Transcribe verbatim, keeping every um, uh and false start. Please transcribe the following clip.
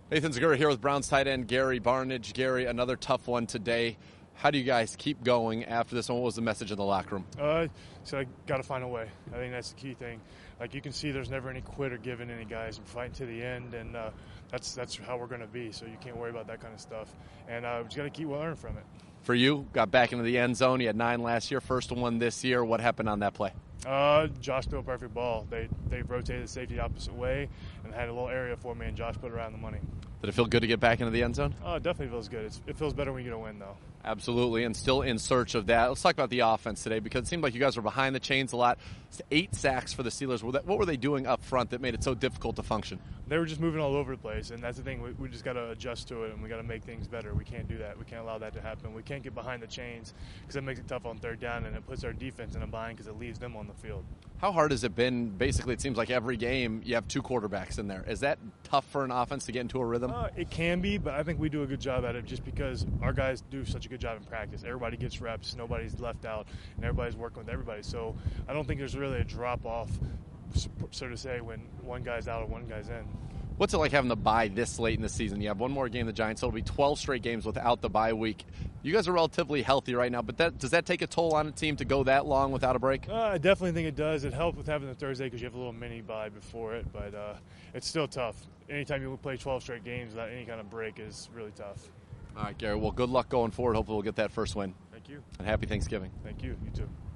Nathan Zegura here with Browns tight end Gary Barnidge. Gary, another tough one today. How do you guys keep going after this one? What was the message in the locker room? Uh, so I got to find a way. I think that's the key thing. Like you can see, there's never any quit or giving any guys. We're fighting to the end, and uh, that's that's how we're going to be. So you can't worry about that kind of stuff. And uh, we just got to keep learning from it. For you, got back into the end zone. You had nine last year, first one this year. What happened on that play? Uh, Josh threw a perfect ball. They they rotated the safety the opposite way and had a little area for me, and Josh put it around the money. Did it feel good to get back into the end zone? Oh, it definitely feels good. It's, it feels better when you get a win, though. Absolutely, and still in search of that. Let's talk about the offense today because it seemed like you guys were behind the chains a lot. It's eight sacks for the Steelers. What were they doing up front that made it so difficult to function? They were just moving all over the place, and that's the thing. We, we just got to adjust to it, and we got to make things better. We can't do that. We can't allow that to happen. We can't get behind the chains because it makes it tough on third down, and it puts our defense in a bind because it leaves them on the field. How hard has it been? Basically, it seems like every game you have two quarterbacks in there. Is that tough for an offense to get into a rhythm? Uh, it can be, but I think we do a good job at it just because our guys do such a good job in practice. Everybody gets reps, nobody's left out, and everybody's working with everybody. So I don't think there's really a drop-off, so to say, when one guy's out or one guy's in. What's it like having the bye this late in the season? You have one more game, the Giants, so it'll be twelve straight games without the bye week. You guys are relatively healthy right now, but that, does that take a toll on a team to go that long without a break? Uh, I definitely think it does. It helps with having the Thursday because you have a little mini bye before it, but uh, it's still tough. Anytime you play twelve straight games without any kind of break is really tough. All right, Gary. Well, good luck going forward. Hopefully we'll get that first win. Thank you. And happy Thanksgiving. Thank you. You too.